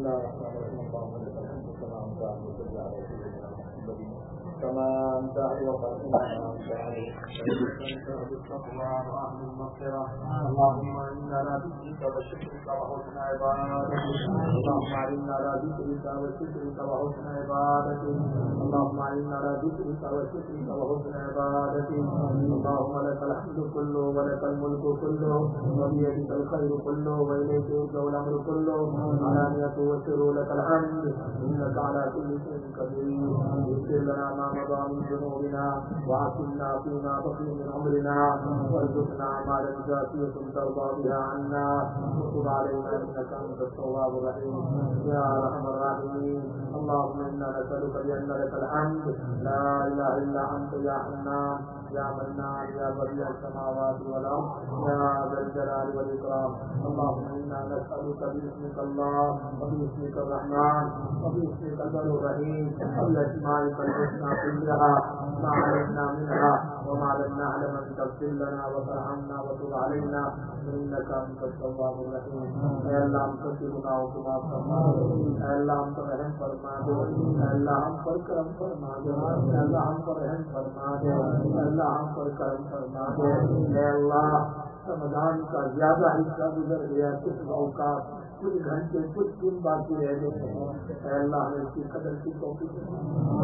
الله الرحمن الرحيم اللهم لك الحمد كما أنت وصل على سيدنا محمد كما أنت وقرأنا بالتقوى وأهل المغفرة اللهم إنا على ذكرك وشكرك وحسن عبادتك اللهم إنا على ذكرك وشكرك وحسن عبادتك اللهم إنا على ذكرك وشكرك وحسن عبادتك اللهم لك الحمد كله ولك الملك كله وبيدك الخير كله وإليك يرجع الأمر كله علانية وسر لك الحمد إنك على كل شيء قدير اغفر لنا ما مضى من ذنوبنا وعافنا فيما بقي من عمرنا وارزقنا أعمالا جازية ترضى بها عنا وتب علينا إنك أنت التواب الرحيم يا أرحم الراحمين اللهم إنا نسألك بأن لك الحمد لا إله إلا أنت يا حنان يا منان يا بديع السماوات والأرض يا ذا الجلال والإكرام اللهم إنا نسألك باسمك الله وباسمك الرحمن وباسمك البر الرحيم وبأسمائك الحسنى كلها ما علمنا منها وما لم نعلم أن تغفر لنا وترحمنا وتب علينا إنك أنت التواب الرحيم اے اللہ ہم سب کے گناہوں کو معاف فرما دے اے اللہ ہم پر رحم فرما دے اے اللہ ہم پر کرم فرما دے اے اللہ ہم پر رحم فرما دے اے اللہ ہم پر کرم فرما دے اے اللہ رمضان کا زیادہ حصہ گزر گیا کچھ اوقات کچھ گھنٹے کچھ دن باقی رہ گئے ہیں اے اللہ ہمیں اس کی قدر کی توفیق دے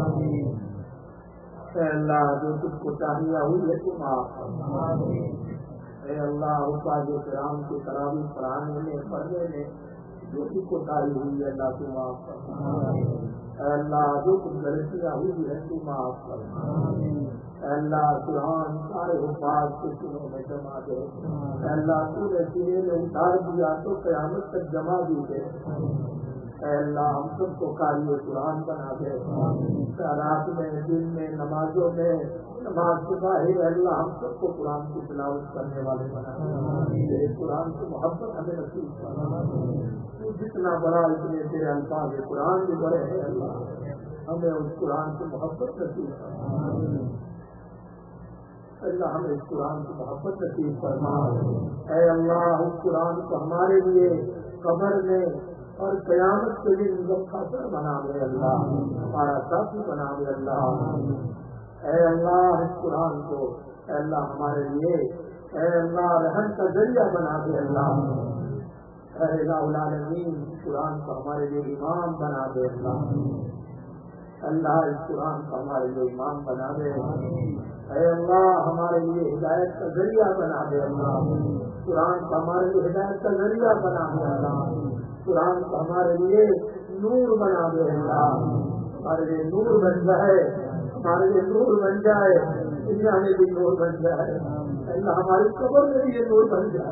اے اللہ جو کچھ کو چاہیے ہوئی ہے تو معاف فرما اے اللہ حفاظ کرام کے تراویح پڑھانے میں پڑھنے میں جو کچھ کوتاہی ہوئی ہے اللہ تو معاف فرما اے اللہ جو کچھ غلطیاں ہوئی ہے تو معاف فرما اے اللہ قرآن سارے حفاظ کے سنوں میں جمع دے اے اللہ تو نے سینے میں اتار دیا تو قیامت تک جمع بھی دے اے اللہ ہم سب کو قاری قرآن بنا دے رات میں دن میں نمازوں میں نماز کے باہر اللہ ہم سب کو قرآن کی تلاوت کرنے والے بنا دے قرآن کی محبت ہمیں نصیب کرنا تو جتنا بڑا اتنے تیرے الفاظ قرآن بھی بڑے ہیں اللہ ہمیں اس قرآن کی محبت نصیب کرنا اللہ ہمیں اس قرآن کی محبت نصیب فرما اے اللہ اس قرآن کو ہمارے لیے قبر میں اور قیامت کے لیے نظم خاطر بنا دے اللہ ہمارا ساتھی بنا دے اللہ اے اللہ اس قرآن کو اے اللہ ہمارے لیے اے اللہ رحم کا ذریعہ بنا دے اللہ اے الہ العالمین اس قرآن کو ہمارے لیے امام بنا دے اللہ اللہ اس قرآن کو ہمارے لیے امام بنا دے اے اللہ ہمارے لیے ہدایت کا ذریعہ بنا دے اللہ قرآن کو ہمارے لیے ہدایت کا ذریعہ بنا دے اللہ قرآن کو ہمارے لیے نور بنا دے اللہ ہمارے لیے نور بن جائے ہمارے لیے نور بن جائے دنیا میں بھی نور بن جائے اللہ ہماری قبر میں بھی یہ نور بن جائے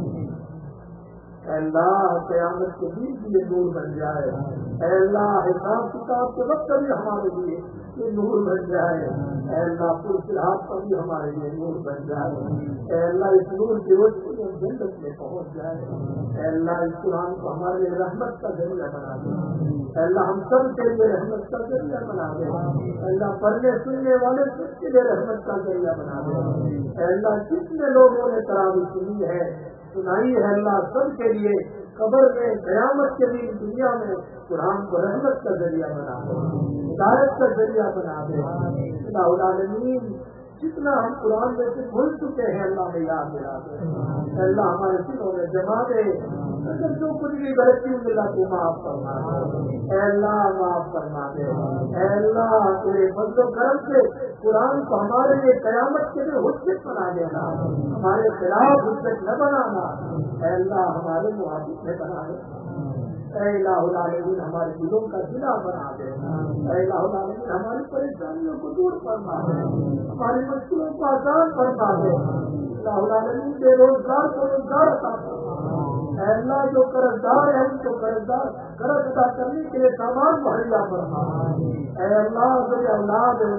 اللہ قیامت کے دن بھی یہ نور بن جائے اللہ حساب کتاب کے وقت بھی ہمارے لیے یہ نور بن جائے اللہ پور فلحال کا بھی ہمارے لیے نور بن جائے اللہ اس نور کی روشنی میں جنت میں پہنچ جائے اللہ اس قرآن کو ہمارے لیے رحمت کا ذریعہ بنا دے اللہ ہم سب کے لیے رحمت کا ذریعہ بنا دے اللہ پڑھنے سننے والے سب کے لیے رحمت کا ذریعہ بنا دے اللہ جتنے لوگوں نے تراویح سنی ہے سنائی ہے اللہ سب کے لیے قبر میں قیامت کے دن دنیا میں قرآن کو رحمت کا ذریعہ بنا دے ہدایت کا ذریعہ بنا دے الہ العالمین جتنا ہم قرآن میں سے بھول چکے ہیں اللہ میں یاد دلا دے اللہ ہمارے دلوں میں جما دے اگر جو کچھ بھی غلطی ملا تو معاف فرما دے اے اللہ معاف فرما دے اے اللہ تیرے فضل و کرم سے قرآن کو ہمارے لیے قیامت کے لیے حجت بنا دینا ہمارے خلاف حجت نہ بنانا اے اللہ ہمارے موافق میں بنا دے اے الہ العالمین ہمارے دلوں کا ضلع بنا دے اے الہ العالمین ہماری پریشانیوں کو دور فرما دے ہماری مشکلوں کو آسان فرما دے الہ العالمین بے روزگار کو روزگار عطا فرما اے اللہ جو قرضدار ہے ان کو قرض ادا کرنے کے لیے سامان مہیا فرما اے اللہ جو اولاد ہے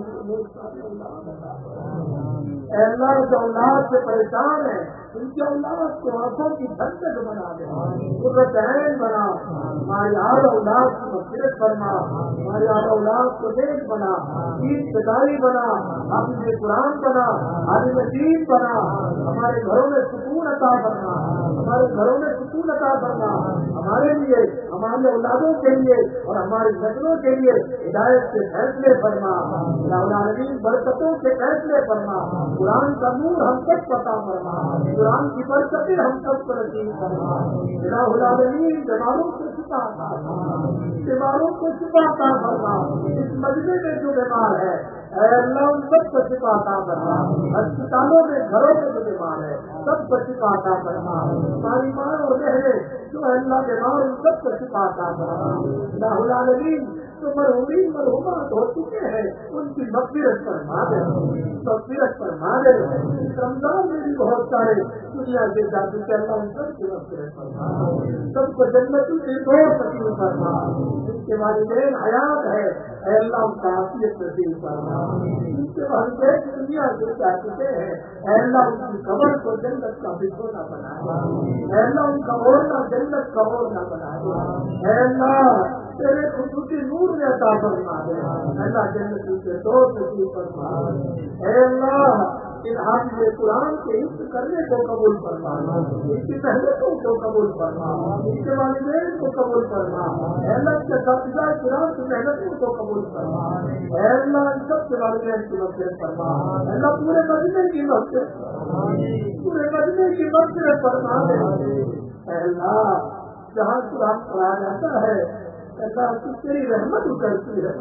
اے اللہ جو اولاد سے پریشان ہے ان کی اولاد کو آنکھوں کی ٹھنڈک بنا دے قرۃ عین بنا ہماری ہر اولاد کی مغفرت فرما ہماری ہر اولاد کو نیک بنا دین پداری بنا حافظ قرآن بنا عالم دین بنا ہمارے گھروں میں سکون عطا فرما ہمارے گھروں میں سکون عطا فرما ہمارے لیے، ہماری اولادوں کے لیے اور ہماری نسلوں کے لیے ہدایت کے فیصلے فرما، العالمین برکتوں کے فیصلے فرما، قرآن کا نور ہم سب پتا فرما، قرآن کی برکتیں ہم سب کو نصیب فرما، العالمین بیماروں کو شفا عطا فرما، بیماروں کو شفا عطا فرما، اس مجمع میں جو بیمار ہے اے اللہ ان سب کو شفا عطا فرما، اسپتالوں میں گھروں میں جو بیمار ہے سب کو شفا عطا فرما، ہماری ماں اور بہنیں جو اللہ بیمار ان سب کو شفا عطا فرما، العالمین جو مرحومین مرحومات ہو چکے ہیں ان کی مغفرت فرما دے، مغفرت فرما دے، اس رمضان میں بھی بہت سارے دنیا سے جا چکے اللہ ان سب کی مغفرت فرما، سب کو جنت کی دوست نصیب فرما، ان کے والدین حیات ہے اے اللہ ان کا عافیت نصیب فرما، ان کے والدین دنیا سے جا چکے ہیں اے اللہ ان کی قبر کو جنت کا بچھونا بنا دے، اے اللہ ان کا اوڑھنا جنت کا اوڑھنا بنا دے، اے اللہ تیرے خصوصی نور میں عطا فرما دے، اللہ جنت سے دوست نصیب فرما، اے اللہ ان حافظ قرآن کے حفظ کرنے کو قبول فرما، ان کی محنتوں کو قبول فرما، ان کے والدین کو قبول فرما، اے اللہ کے اساتذہ قرآن کی محنتوں کو قبول فرما، اے اللہ ان سب کے والدین کی مغفرت فرما، اے اللہ پورے مجمع کی مغفرت فرما، پورے مجمع کی مغفرت فرما دے، اے اللہ جہاں قرآن پڑھا جاتا ہے اللہ تو تیری رحمت اترتی ہے،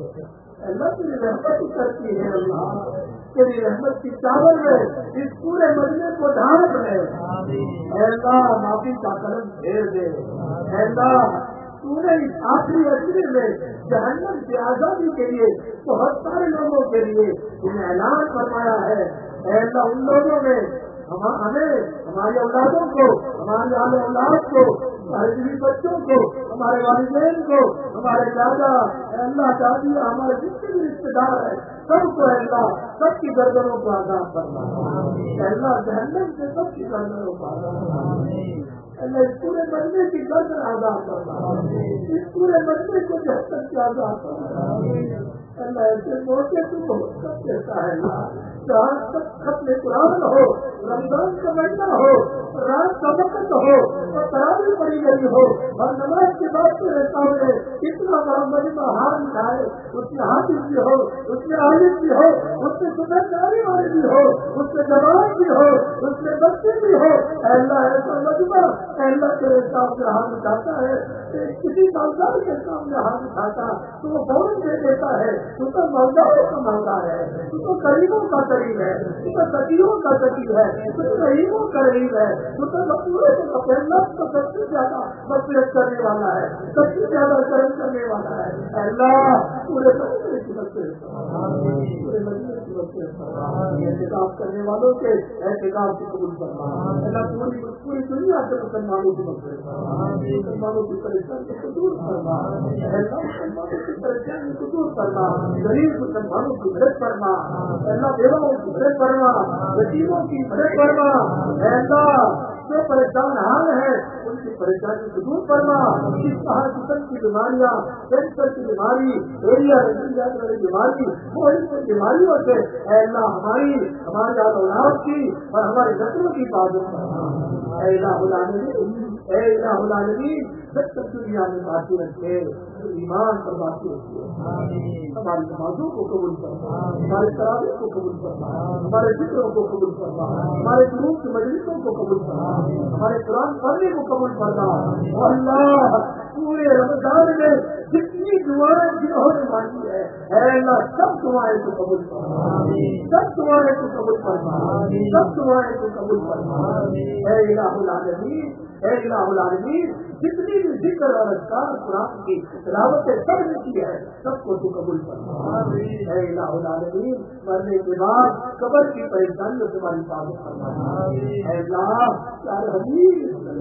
اللہ تیری رحمت اترتی ہے، اللہ تیری رحمت کی چاول میں اس پورے مجمع کو ڈھانپ لے، اے اللہ معافی کا قلم پھیر دے، اے اللہ تو نے اس آخری عرصے میں جہنم کی آزادی کے لیے بہت سارے لوگوں کے لیے تم نے اعلان فرمایا ہے، اے اللہ ان لوگوں میں ہمیں ہماری اولادوں کو، ہمارے آل اولاد کو، ہمارے بیوی بچوں کو، ہمارے والدین کو، ہمارے دادا اے اللہ دادی ہمارے جتنے بھی رشتے دار ہیں سب کو اے اللہ سب کی گردنوں کو آزاد کرنا، اے اللہ جہنم سے سب کی گردنوں کو آزاد کرنا، اللہ اس پورے مجمع کی گردن آزاد کرنا، اس پورے مجمع کو جہنم سے آزاد کرنا، اللہ ایسے موقع تو بہت سب دیتا ہے اللہ جہاں تک ختم قرآن ہو، رمضان کا مہینہ ہو، رات کا وقت ہو اور تراویح پڑھی گئی ہو اور نماز کے بعد میرے سامنے اتنا بڑا مجمع ہار اٹھائے، اس میں حافظ بھی ہو، اس میں عالم بھی ہو، اس میں سمجھداری والے بھی ہو، اس میں جوان بھی ہو، اس میں بچے بھی ہو، اے اللہ ایسا مجمع اے اللہ تیرے سامنے ہاتھ اٹھاتا ہے، کسی مالدار کے سامنے ہاتھ اٹھاتا تو وہ فوراً دے دیتا ہے، تو تو مالداروں کا مالدار ہے، تو تو غریبوں کا قریب ہے، تو تو فقیروں کا فقیر ہے، تو تو غریبوں کا غریب ہے، تو تو مقبولوں کو اللہ تو سب سے زیادہ مغفرت کرنے والا ہے، سب سے زیادہ کرم کرنے والا ہے، اے اللہ پورے مجمع کی مغفرت فرما، پورے مجمع کی مغفرت فرما، احتکاف کرنے والوں کے احتکاف کو قبول فرما، اللہ پوری دنیا سے مسلمانوں کی مغفرت فرما، مسلمانوں کی پریشانی کو دور فرما، اے اللہ مسلمانوں کی پریشانی کو دور فرما، غریب مسلمانوں کی مدد فرما، اے اللہ بیواؤں کی مدد فرما، یتیموں کی مدد فرما، اے اللہ جو پریشان حال ہے ان کی پریشانی کو دور فرما، اس طرح قسم کی بیماریاں، کینسر کی بیماری، ایریا والی بیماری، وہ بیماریوں سے اے اللہ ہماری اولاد کی اور ہماری نسلوں کی حفاظت فرما، اے الہ العالمین، اے الہ العالمین جب تک دنیا میں باقی رکھے ایمان پر باقی رکھے، ہماری نمازوں کو قبول فرما، ہمارے تراویح کو قبول فرما، ہمارے ذکروں کو قبول فرما، ہمارے دروس کی مجلسوں کو قبول فرما، ہمارے قرآن پڑھنے کو قبول فرما، اور اللہ پورے رمضان میں جتنی دعائیں جنہوں نے مانگی ہے اے اللہ سب دعائیں کو قبول فرما، سب دعائیں کو قبول فرما، سب دعائیں کو قبول فرما، اے الہ العالمین، اے الہ العالمین جتنی بھی ذکر اور اذکار قرآن کی تلاوت سب نے کی ہے سب کو تو قبول فرما، اے الہ العالمین مرنے کے بعد قبر کی پریشانیوں سے ہماری حفاظت فرما، اے اللہ پیارے حبیب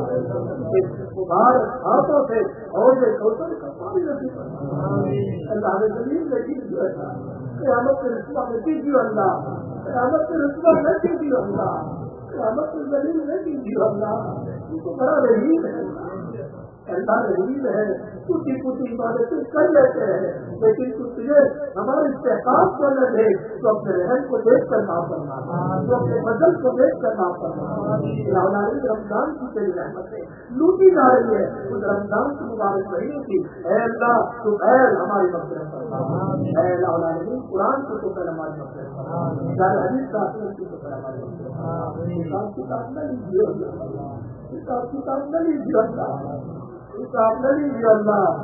مبارک ہاتھوں سے اور کوثر کا پانی نصیب فرما، اللہ نے زمین میں گر دیا تھا قیامت کے رسوا میں دیجیے، اللہ قیامت کے رسوا میں دیجیے، اللہ قیامت کے زمین میں دیجیے، اللہ ان کو بڑا رحیم ہے، اللہ رحیم ہے، ٹوٹی پوٹی عبادتیں کر لیتے ہیں، لیکن تجھے ہمارے استحقاق کو نہ دے تو اپنے رحم کو دیکھ کر نہ کرنا، تو اپنے فضل کو دیکھ کر نہ کرنا۔ رمضان کی تیری رحمتیں لوٹی جا رہی ہے اس رمضان کی مبارک مہینے کی، اے اللہ تو خیر ہماری مغفرت فرما، اے اللہ العالمین قرآن کی تو پہلے ہماری مغفرت فرما، حدیث کا کی تو پہلے ہماری مغفرت فرما، حساب کتاب نہ لیجیے اللہ، حساب کتاب نہ لیجیے اللہ، حساب نہ لیجیے اللہ،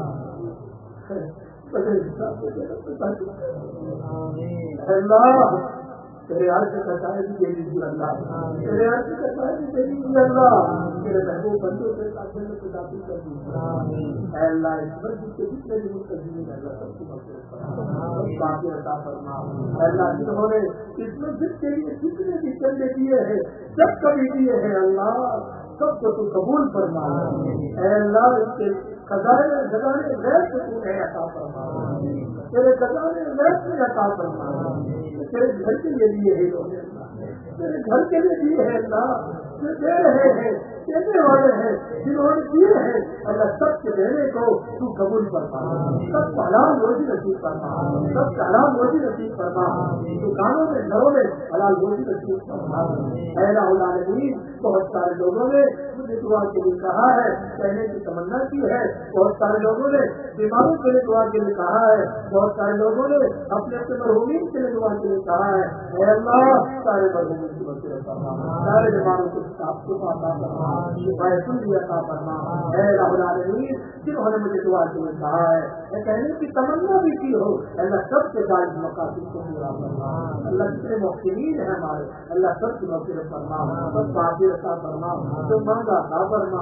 اللہ تیرے عرش کا شاید دے دیجیے اللہ، تیرے عرش کا شاید دے دیجیے اللہ، تیرے محبوب بندوں کے ساتھ کو داخل کر دیجیے اے اللہ، اس مسجد کے جتنے بھی مستقبل اللہ سب کی مغفرت فرما، باقی عطا فرما اے اللہ، جنہوں نے اس مسجد کے لیے جتنے بھی چندے دیے ہیں جب کبھی دیے ہیں اللہ سب کو تو قبول فرما، اے اللہ اس کے خزانے غیر سے تو ہے عطا فرما، تیرے خزانے غیر سے عطا فرما، تیرے گھر کے لیے دیے ہیں، تیرے گھر کے لیے دیے ہیں اللہ، جو دے رہے ہیں دینے والے ہیں جنہوں نے دیے ہیں اللہ سب کے دینے کو تو قبول فرما، سب کو حلال روزی نصیب فرما، سب کو حلال روزی نصیب فرما، دکانوں میں گھروں میں حلال روزی نصیب فرما، اے العالمین بہت سارے لوگوں نے مجھے دعا کے لیے کہا ہے، کہنے کی تمنا کی ہے، بہت سارے لوگوں نے بیماروں کے لیے دعا کے لیے کہا ہے، بہت سارے لوگوں نے اپنے مرحومین کے لیے دعا کے لیے کہا ہے، اے اللہ سارے مرحومین کی مغفرت فرما، سارے بیماروں کو عطا فرما، شفائے کلی عطا فرما، اے رب العالمین جنہوں نے مجھے دعا کے لیے کہا ہے، کہنے کی تمنا بھی کی ہو، اللہ سب کے جائز مقاصد کو پورا فرما، اللہ جتنے محسنین ہیں ہمارے اللہ سب کی مغفرت فرما، سب کو عطا فرما، جو مانگا عطا فرما،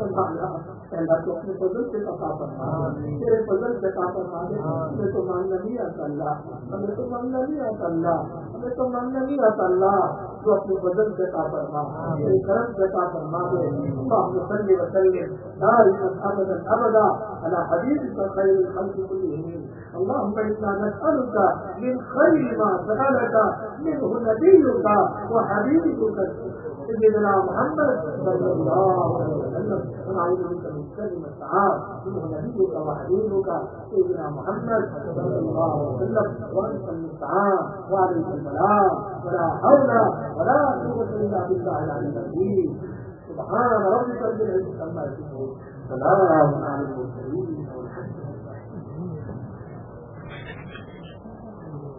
اللہ تو اپنے فضل سے عطا فرما، تیرے فضل سے عطا فرما دے، ہمیں تو مانگنا نہیں آتا اللہ، ہمیں تو مانگنا نہیں آتا اللہ، ہمیں تو مانگنا نہیں آتا اللہ، جو اپنے فضل سے عطا فرما، تیرے کرم سے عطا فرما دے، اللہم صلی وسلم دائما ابدا ابدا علی حبیبک خیر الخلق کلہم، اللہم انا نسألک من خیر ما سألک منہ نبیک وحبیبک سيدنا محمد صلى الله عليه وسلم، ونعوذ بك من شر ما استعاذ منه نبيك وحبيبك سيدنا محمد صلى الله عليه وسلم، وانت المستعان وعليك البلاغ، ولا حول ولا قوة الا بالله العلي العظيم، سبحان ربك رب العزة عما يصفون، سلام على المرسلين والحمد